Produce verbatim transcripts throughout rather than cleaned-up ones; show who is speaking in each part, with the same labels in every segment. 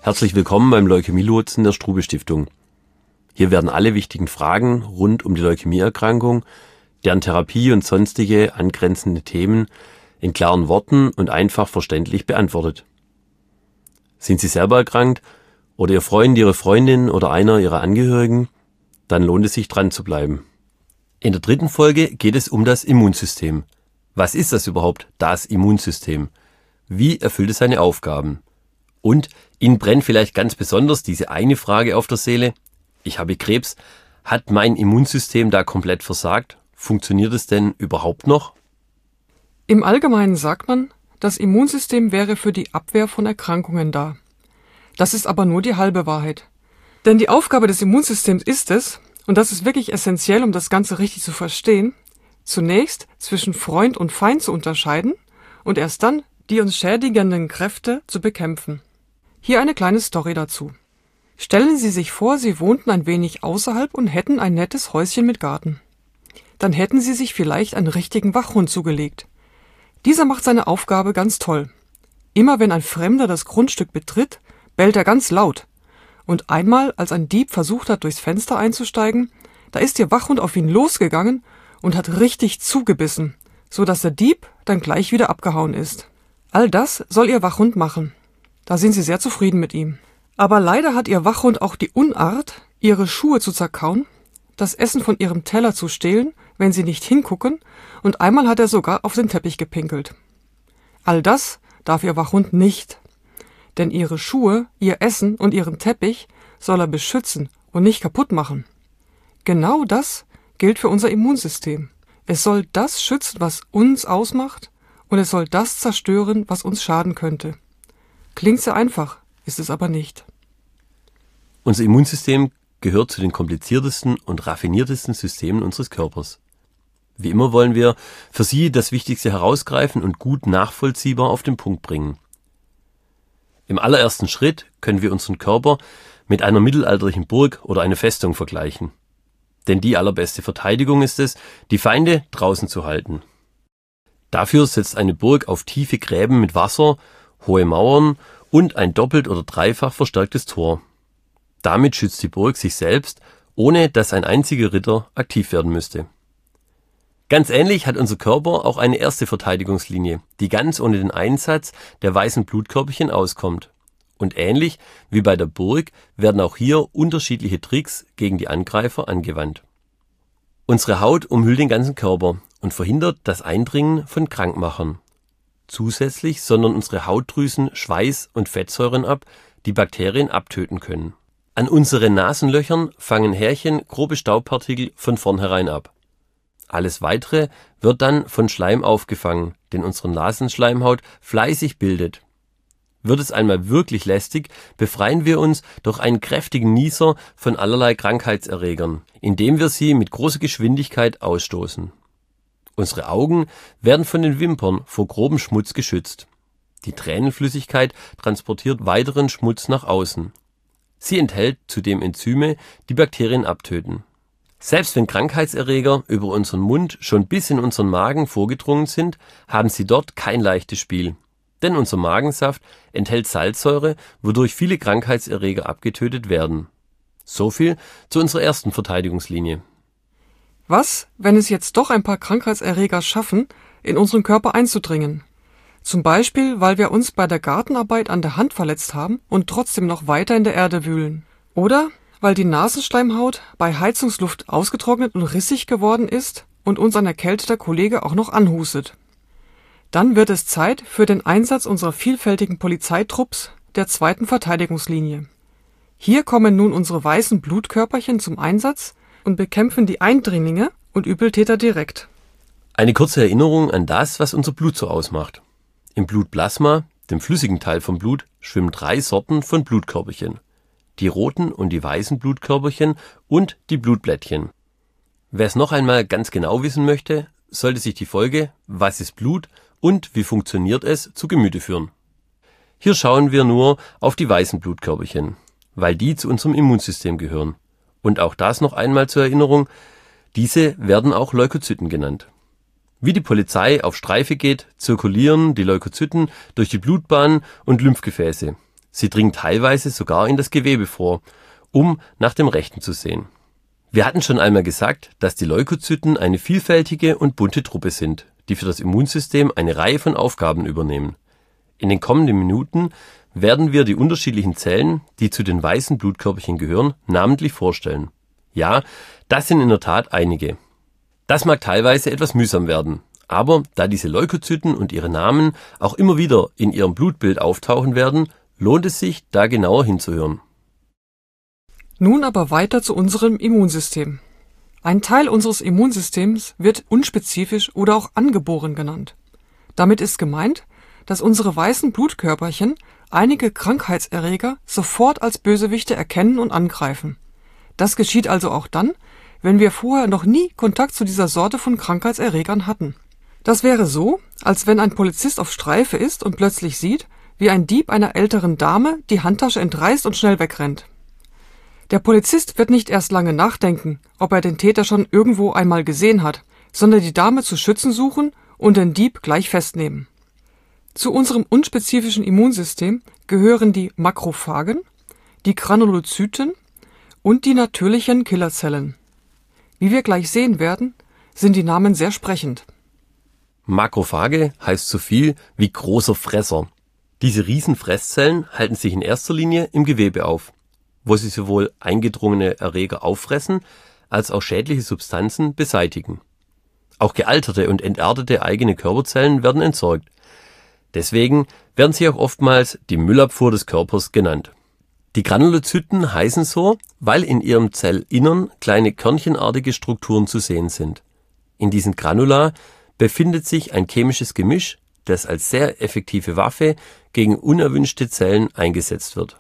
Speaker 1: Herzlich willkommen beim Leukämie-Lotsen der Strube-Stiftung. Hier werden alle wichtigen Fragen rund um die Leukämieerkrankung, deren Therapie und sonstige angrenzende Themen in klaren Worten und einfach verständlich beantwortet. Sind Sie selber erkrankt oder Ihr Freund, Ihre Freundin oder einer Ihrer Angehörigen? Dann lohnt es sich, dran zu bleiben. In der dritten Folge geht es um das Immunsystem. Was ist das überhaupt, das Immunsystem? Wie erfüllt es seine Aufgaben? Und Ihnen brennt vielleicht ganz besonders diese eine Frage auf der Seele: Ich habe Krebs, hat mein Immunsystem da komplett versagt? Funktioniert es denn überhaupt noch?
Speaker 2: Im Allgemeinen sagt man, das Immunsystem wäre für die Abwehr von Erkrankungen da. Das ist aber nur die halbe Wahrheit. Denn die Aufgabe des Immunsystems ist es, und das ist wirklich essentiell, um das Ganze richtig zu verstehen, zunächst zwischen Freund und Feind zu unterscheiden und erst dann die uns schädigenden Kräfte zu bekämpfen. Hier eine kleine Story dazu. Stellen Sie sich vor, Sie wohnten ein wenig außerhalb und hätten ein nettes Häuschen mit Garten. Dann hätten Sie sich vielleicht einen richtigen Wachhund zugelegt. Dieser macht seine Aufgabe ganz toll. Immer wenn ein Fremder das Grundstück betritt, bellt er ganz laut. Und einmal, als ein Dieb versucht hat, durchs Fenster einzusteigen, da ist Ihr Wachhund auf ihn losgegangen und hat richtig zugebissen, so dass der Dieb dann gleich wieder abgehauen ist. All das soll Ihr Wachhund machen. Da sind Sie sehr zufrieden mit ihm. Aber leider hat Ihr Wachhund auch die Unart, Ihre Schuhe zu zerkauen, das Essen von Ihrem Teller zu stehlen, wenn Sie nicht hingucken, und einmal hat er sogar auf den Teppich gepinkelt. All das darf Ihr Wachhund nicht. Denn Ihre Schuhe, Ihr Essen und Ihren Teppich soll er beschützen und nicht kaputt machen. Genau das gilt für unser Immunsystem. Es soll das schützen, was uns ausmacht, und es soll das zerstören, was uns schaden könnte. Klingt sehr einfach, ist es aber nicht.
Speaker 1: Unser Immunsystem gehört zu den kompliziertesten und raffiniertesten Systemen unseres Körpers. Wie immer wollen wir für Sie das Wichtigste herausgreifen und gut nachvollziehbar auf den Punkt bringen. Im allerersten Schritt können wir unseren Körper mit einer mittelalterlichen Burg oder einer Festung vergleichen. Denn die allerbeste Verteidigung ist es, die Feinde draußen zu halten. Dafür setzt eine Burg auf tiefe Gräben mit Wasser, hohe Mauern und ein doppelt oder dreifach verstärktes Tor. Damit schützt die Burg sich selbst, ohne dass ein einziger Ritter aktiv werden müsste. Ganz ähnlich hat unser Körper auch eine erste Verteidigungslinie, die ganz ohne den Einsatz der weißen Blutkörperchen auskommt. Und ähnlich wie bei der Burg werden auch hier unterschiedliche Tricks gegen die Angreifer angewandt. Unsere Haut umhüllt den ganzen Körper und verhindert das Eindringen von Krankmachern. Zusätzlich sondern unsere Hautdrüsen Schweiß und Fettsäuren ab, die Bakterien abtöten können. An unseren Nasenlöchern fangen Härchen grobe Staubpartikel von vornherein ab. Alles Weitere wird dann von Schleim aufgefangen, den unsere Nasenschleimhaut fleißig bildet. Wird es einmal wirklich lästig, befreien wir uns durch einen kräftigen Nieser von allerlei Krankheitserregern, indem wir sie mit großer Geschwindigkeit ausstoßen. Unsere Augen werden von den Wimpern vor grobem Schmutz geschützt. Die Tränenflüssigkeit transportiert weiteren Schmutz nach außen. Sie enthält zudem Enzyme, die Bakterien abtöten. Selbst wenn Krankheitserreger über unseren Mund schon bis in unseren Magen vorgedrungen sind, haben sie dort kein leichtes Spiel. Denn unser Magensaft enthält Salzsäure, wodurch viele Krankheitserreger abgetötet werden. So viel zu unserer ersten Verteidigungslinie.
Speaker 2: Was, wenn es jetzt doch ein paar Krankheitserreger schaffen, in unseren Körper einzudringen? Zum Beispiel, weil wir uns bei der Gartenarbeit an der Hand verletzt haben und trotzdem noch weiter in der Erde wühlen. Oder weil die Nasenschleimhaut bei Heizungsluft ausgetrocknet und rissig geworden ist und uns ein erkälteter Kollege auch noch anhustet. Dann wird es Zeit für den Einsatz unserer vielfältigen Polizeitrupps der zweiten Verteidigungslinie. Hier kommen nun unsere weißen Blutkörperchen zum Einsatz und bekämpfen die Eindringlinge und Übeltäter direkt.
Speaker 1: Eine kurze Erinnerung an das, was unser Blut so ausmacht. Im Blutplasma, dem flüssigen Teil vom Blut, schwimmen drei Sorten von Blutkörperchen. Die roten und die weißen Blutkörperchen und die Blutblättchen. Wer es noch einmal ganz genau wissen möchte, sollte sich die Folge "Was ist Blut und wie funktioniert es?" zu Gemüte führen. Hier schauen wir nur auf die weißen Blutkörperchen, weil die zu unserem Immunsystem gehören. Und auch das noch einmal zur Erinnerung, diese werden auch Leukozyten genannt. Wie die Polizei auf Streife geht, zirkulieren die Leukozyten durch die Blutbahnen und Lymphgefäße. Sie dringen teilweise sogar in das Gewebe vor, um nach dem Rechten zu sehen. Wir hatten schon einmal gesagt, dass die Leukozyten eine vielfältige und bunte Truppe sind, die für das Immunsystem eine Reihe von Aufgaben übernehmen. In den kommenden Minuten werden wir die unterschiedlichen Zellen, die zu den weißen Blutkörperchen gehören, namentlich vorstellen. Ja, das sind in der Tat einige. Das mag teilweise etwas mühsam werden, aber da diese Leukozyten und ihre Namen auch immer wieder in ihrem Blutbild auftauchen werden, lohnt es sich, da genauer hinzuhören.
Speaker 2: Nun aber weiter zu unserem Immunsystem. Ein Teil unseres Immunsystems wird unspezifisch oder auch angeboren genannt. Damit ist gemeint, dass unsere weißen Blutkörperchen einige Krankheitserreger sofort als Bösewichte erkennen und angreifen. Das geschieht also auch dann, wenn wir vorher noch nie Kontakt zu dieser Sorte von Krankheitserregern hatten. Das wäre so, als wenn ein Polizist auf Streife ist und plötzlich sieht, wie ein Dieb einer älteren Dame die Handtasche entreißt und schnell wegrennt. Der Polizist wird nicht erst lange nachdenken, ob er den Täter schon irgendwo einmal gesehen hat, sondern die Dame zu schützen suchen und den Dieb gleich festnehmen. Zu unserem unspezifischen Immunsystem gehören die Makrophagen, die Granulozyten und die natürlichen Killerzellen. Wie wir gleich sehen werden, sind die Namen sehr sprechend.
Speaker 1: Makrophage heißt so viel wie großer Fresser. Diese Riesenfresszellen halten sich in erster Linie im Gewebe auf, wo sie sowohl eingedrungene Erreger auffressen, als auch schädliche Substanzen beseitigen. Auch gealterte und entartete eigene Körperzellen werden entsorgt. Deswegen werden sie auch oftmals die Müllabfuhr des Körpers genannt. Die Granulozyten heißen so, weil in ihrem Zellinnern kleine körnchenartige Strukturen zu sehen sind. In diesen Granula befindet sich ein chemisches Gemisch, das als sehr effektive Waffe gegen unerwünschte Zellen eingesetzt wird.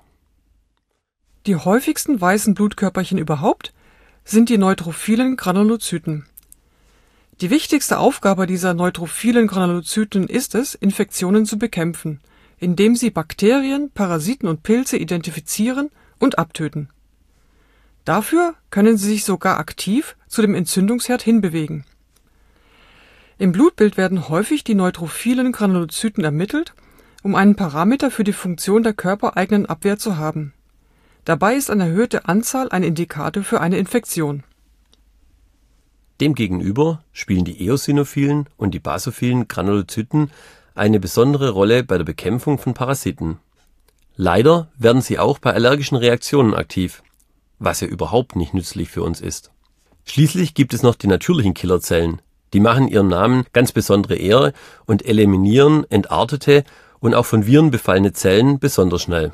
Speaker 2: Die häufigsten weißen Blutkörperchen überhaupt sind die neutrophilen Granulozyten. Die wichtigste Aufgabe dieser neutrophilen Granulozyten ist es, Infektionen zu bekämpfen, indem sie Bakterien, Parasiten und Pilze identifizieren und abtöten. Dafür können sie sich sogar aktiv zu dem Entzündungsherd hinbewegen. Im Blutbild werden häufig die neutrophilen Granulozyten ermittelt, um einen Parameter für die Funktion der körpereigenen Abwehr zu haben. Dabei ist eine erhöhte Anzahl ein Indikator für eine Infektion.
Speaker 1: Demgegenüber spielen die eosinophilen und die basophilen Granulozyten eine besondere Rolle bei der Bekämpfung von Parasiten. Leider werden sie auch bei allergischen Reaktionen aktiv, was ja überhaupt nicht nützlich für uns ist. Schließlich gibt es noch die natürlichen Killerzellen. Die machen ihrem Namen ganz besondere Ehre und eliminieren entartete und auch von Viren befallene Zellen besonders schnell.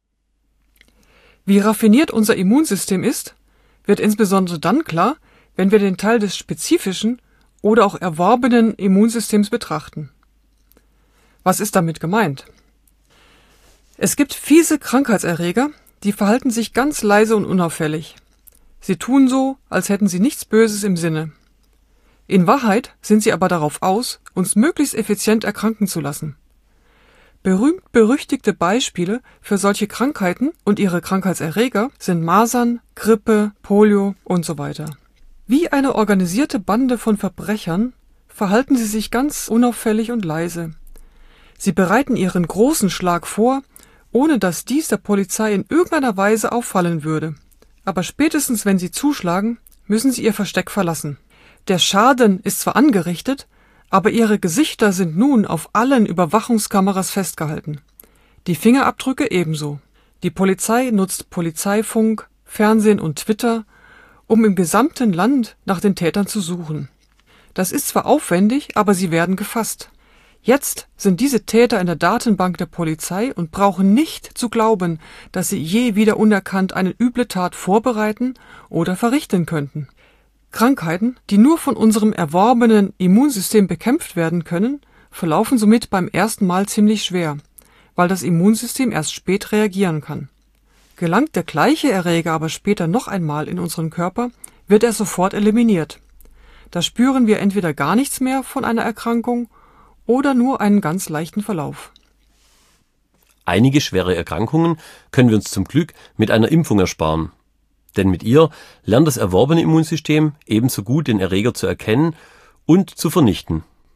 Speaker 2: Wie raffiniert unser Immunsystem ist, wird insbesondere dann klar, wenn wir den Teil des spezifischen oder auch erworbenen Immunsystems betrachten. Was ist damit gemeint? Es gibt fiese Krankheitserreger, die verhalten sich ganz leise und unauffällig. Sie tun so, als hätten sie nichts Böses im Sinne. In Wahrheit sind sie aber darauf aus, uns möglichst effizient erkranken zu lassen. Berühmt-berüchtigte Beispiele für solche Krankheiten und ihre Krankheitserreger sind Masern, Grippe, Polio und so weiter. Wie eine organisierte Bande von Verbrechern verhalten sie sich ganz unauffällig und leise. Sie bereiten ihren großen Schlag vor, ohne dass dies der Polizei in irgendeiner Weise auffallen würde. Aber spätestens wenn sie zuschlagen, müssen sie ihr Versteck verlassen. Der Schaden ist zwar angerichtet, aber ihre Gesichter sind nun auf allen Überwachungskameras festgehalten. Die Fingerabdrücke ebenso. Die Polizei nutzt Polizeifunk, Fernsehen und Twitter, um im gesamten Land nach den Tätern zu suchen. Das ist zwar aufwendig, aber sie werden gefasst. Jetzt sind diese Täter in der Datenbank der Polizei und brauchen nicht zu glauben, dass sie je wieder unerkannt eine üble Tat vorbereiten oder verrichten könnten. Krankheiten, die nur von unserem erworbenen Immunsystem bekämpft werden können, verlaufen somit beim ersten Mal ziemlich schwer, weil das Immunsystem erst spät reagieren kann. Gelangt der gleiche Erreger aber später noch einmal in unseren Körper, wird er sofort eliminiert. Da spüren wir entweder gar nichts mehr von einer Erkrankung oder nur einen ganz leichten Verlauf.
Speaker 1: Einige schwere Erkrankungen können wir uns zum Glück mit einer Impfung ersparen. Denn mit ihr lernt das erworbene Immunsystem ebenso gut den Erreger zu erkennen und zu vernichten.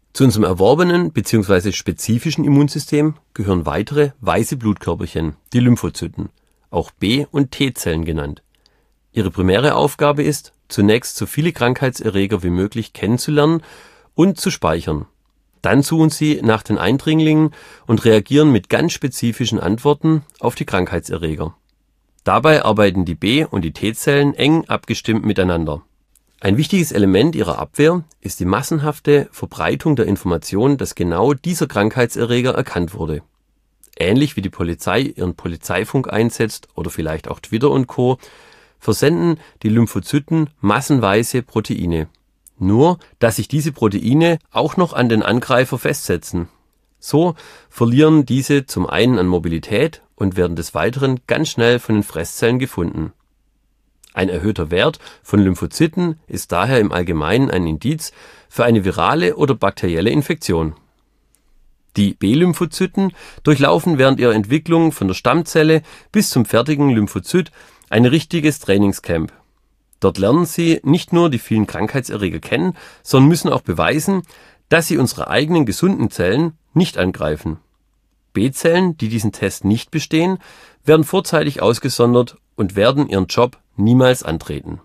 Speaker 1: Zu unserem erworbenen bzw. spezifischen Immunsystem gehören weitere weiße Blutkörperchen, die Lymphozyten, auch B- und T-Zellen genannt. Ihre primäre Aufgabe ist, zunächst so viele Krankheitserreger wie möglich kennenzulernen und zu speichern. Dann suchen sie nach den Eindringlingen und reagieren mit ganz spezifischen Antworten auf die Krankheitserreger. Dabei arbeiten die B- und die T-Zellen eng abgestimmt miteinander. Ein wichtiges Element ihrer Abwehr ist die massenhafte Verbreitung der Information, dass genau dieser Krankheitserreger erkannt wurde. Ähnlich wie die Polizei ihren Polizeifunk einsetzt oder vielleicht auch Twitter und Co., versenden die Lymphozyten massenweise Proteine. Nur, dass sich diese Proteine auch noch an den Angreifer festsetzen. So verlieren diese zum einen an Mobilität und werden des Weiteren ganz schnell von den Fresszellen gefunden. Ein erhöhter Wert von Lymphozyten ist daher im Allgemeinen ein Indiz für eine virale oder bakterielle Infektion. Die B-Lymphozyten durchlaufen während ihrer Entwicklung von der Stammzelle bis zum fertigen Lymphozyt ein richtiges Trainingscamp. Dort lernen sie nicht nur die vielen Krankheitserreger kennen, sondern müssen auch beweisen, dass sie unsere eigenen gesunden Zellen nicht angreifen. B-Zellen, die diesen Test nicht bestehen, werden vorzeitig ausgesondert und werden ihren Job niemals antreten.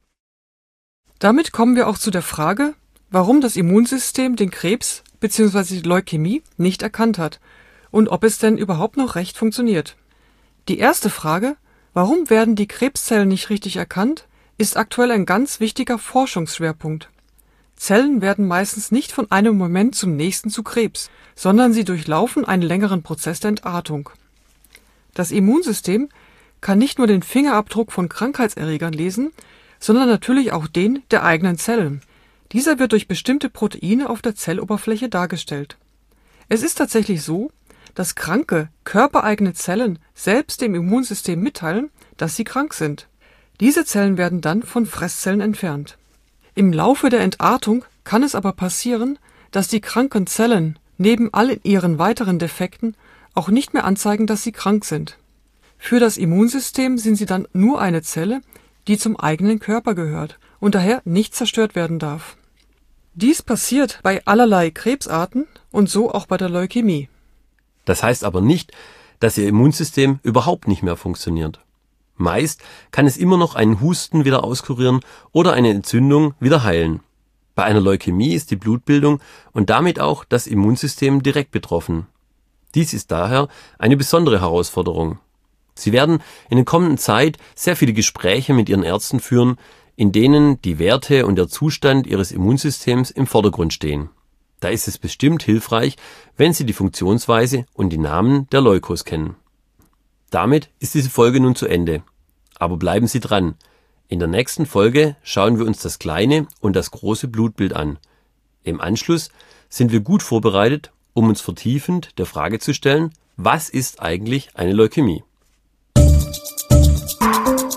Speaker 2: Damit kommen wir auch zu der Frage, warum das Immunsystem den Krebs bzw. die Leukämie nicht erkannt hat und ob es denn überhaupt noch recht funktioniert. Die erste Frage, warum werden die Krebszellen nicht richtig erkannt, ist aktuell ein ganz wichtiger Forschungsschwerpunkt. Zellen werden meistens nicht von einem Moment zum nächsten zu Krebs, sondern sie durchlaufen einen längeren Prozess der Entartung. Das Immunsystem kann nicht nur den Fingerabdruck von Krankheitserregern lesen, sondern natürlich auch den der eigenen Zellen. Dieser wird durch bestimmte Proteine auf der Zelloberfläche dargestellt. Es ist tatsächlich so, dass kranke, körpereigene Zellen selbst dem Immunsystem mitteilen, dass sie krank sind. Diese Zellen werden dann von Fresszellen entfernt. Im Laufe der Entartung kann es aber passieren, dass die kranken Zellen neben all ihren weiteren Defekten auch nicht mehr anzeigen, dass sie krank sind. Für das Immunsystem sind sie dann nur eine Zelle, die zum eigenen Körper gehört und daher nicht zerstört werden darf. Dies passiert bei allerlei Krebsarten und so auch bei der Leukämie.
Speaker 1: Das heißt aber nicht, dass ihr Immunsystem überhaupt nicht mehr funktioniert. Meist kann es immer noch einen Husten wieder auskurieren oder eine Entzündung wieder heilen. Bei einer Leukämie ist die Blutbildung und damit auch das Immunsystem direkt betroffen. Dies ist daher eine besondere Herausforderung. Sie werden in der kommenden Zeit sehr viele Gespräche mit Ihren Ärzten führen, in denen die Werte und der Zustand Ihres Immunsystems im Vordergrund stehen. Da ist es bestimmt hilfreich, wenn Sie die Funktionsweise und die Namen der Leukos kennen. Damit ist diese Folge nun zu Ende. Aber bleiben Sie dran. In der nächsten Folge schauen wir uns das kleine und das große Blutbild an. Im Anschluss sind wir gut vorbereitet, um uns vertiefend der Frage zu stellen, was ist eigentlich eine Leukämie?